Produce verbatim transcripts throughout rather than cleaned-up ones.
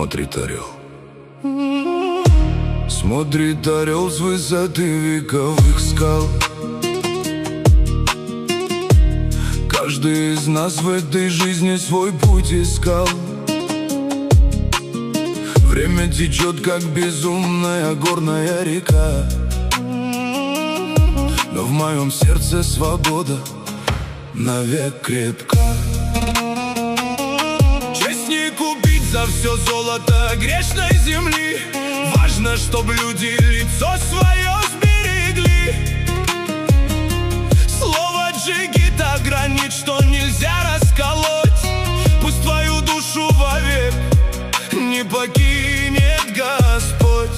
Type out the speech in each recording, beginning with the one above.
смотрит орел. Смотрит орел с высоты вековых скал. Каждый из нас в этой жизни свой путь искал. Время течет, как безумная горная река, но в моем сердце свобода навек крепка. Честь не купить за все золото грешной земли. Важно, чтобы люди лицо свое сберегли. Слово джигита гранит, что нельзя расколоть. Пусть твою душу вовек не покинет Господь.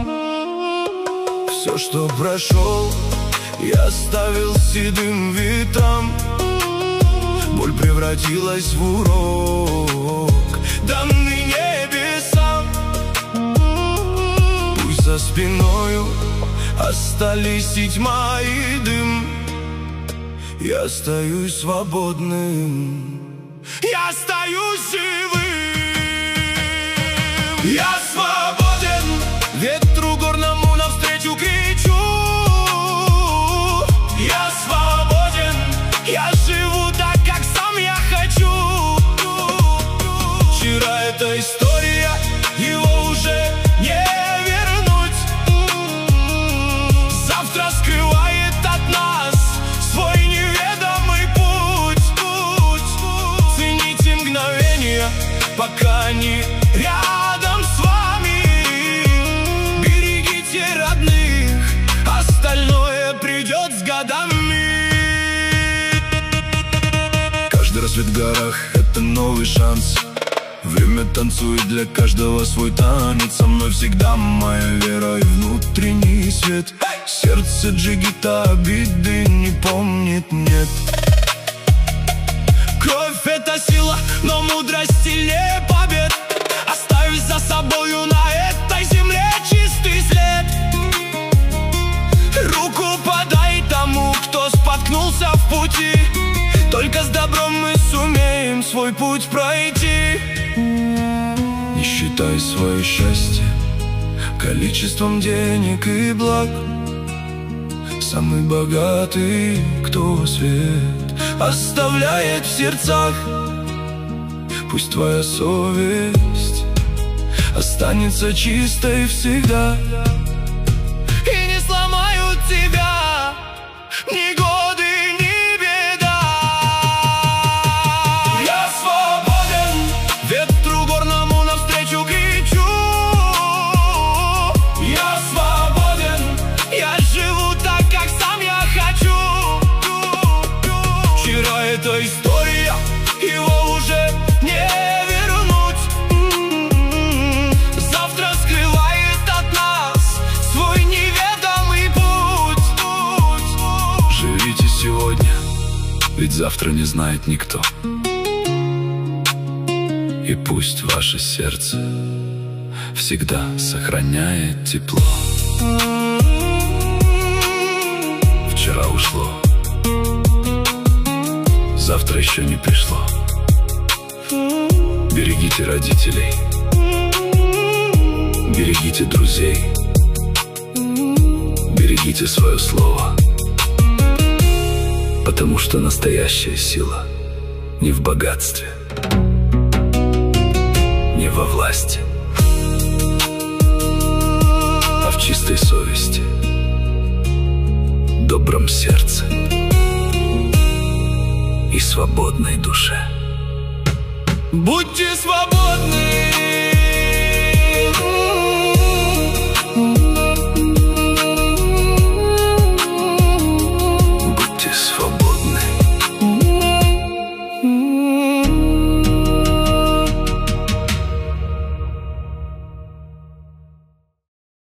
Все, что прошел, я оставил седым ветром. Боль превратилась в урок, данный небесам. Пусть за спиною остались и тьма, и дым. Я остаюсь свободным, я остаюсь живым. Я свободен, ветру горному навстречу кричу. Я свободен, я живу так, как сам я хочу. Вчера это история, его уже не вернуть. Завтра скрывает от нас свой неведомый путь. Цените мгновения, пока они рядом с вами. Берегите родных, остальное придет с годами. Каждый рассвет в горах — это новый шанс. Время танцует, для каждого свой танец. Со мной всегда моя вера и внутренний свет. Сердце джигита обиды не помнит, нет. Кровь — это сила, но мудрость сильнее побед. Оставь за собою на этой земле чистый след. Руку подай тому, кто споткнулся в пути. Только с добром мы сумеем свой путь пройти. Не считай свое счастье количеством денег и благ. Самый богатый, кто свет оставляет в сердцах. Пусть твоя совесть останется чистой всегда. И не сломают тебя ни годы, ни беда. Я свободен, ветру горному навстречу кричу. Я свободен, я живу так, как сам я хочу. Вчера это история, его уже не вернуть. Завтра скрывает от нас свой неведомый путь. Живите сегодня, ведь завтра не знает никто. И пусть ваше сердце всегда сохраняет тепло. Вчера ушло, завтра еще не пришло. Берегите родителей, берегите друзей, берегите свое слово. Потому что настоящая сила не в богатстве, не во власти, а в чистой совести, добром сердце и свободной душе. Будьте свободны.